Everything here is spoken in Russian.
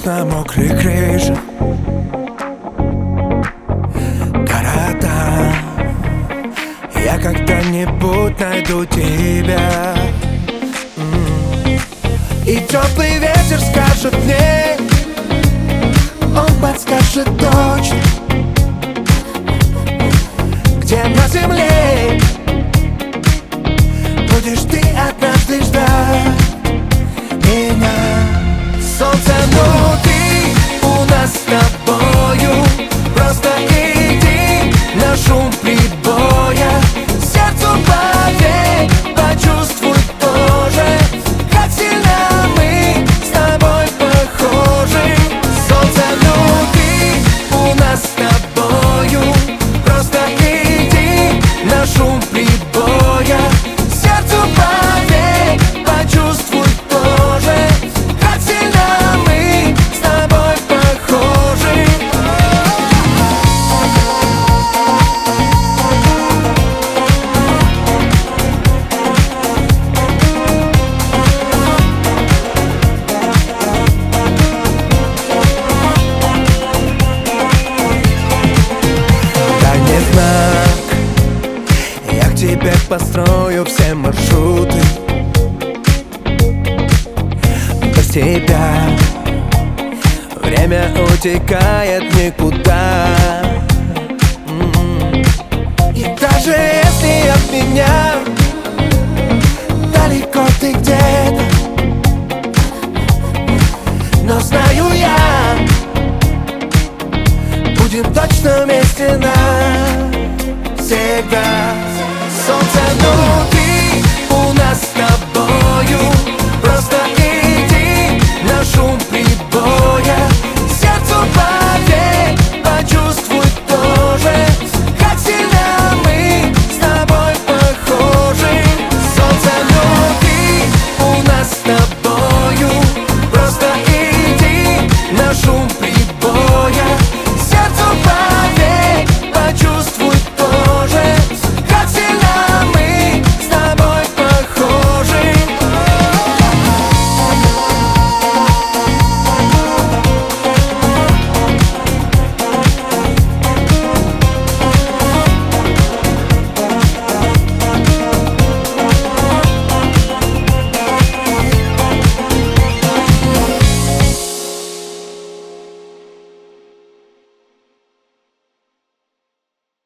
на мокрой крыше. Города, я когда-нибудь найду тебя. И теплый ветер скажет мне, он подскажет точно, где на земле будешь ты однажды ждать меня. Солнце внутри у нас с тобою, просто иди на шум прибоя. Сердцу поверь, почувствуй тоже, как сильно мы с тобой похожи. Солнце внутри у нас с тобою, просто иди на шум прибоя. Сердцу поверь, почувствуй тоже, как сильно мы с тобой похожи. Дай мне знак, я к тебе построю все маршруты. Без тебя время утекает никуда. И даже если от меня далеко ты где-то, но знаю я, будем точно вместе навсегда. Солнце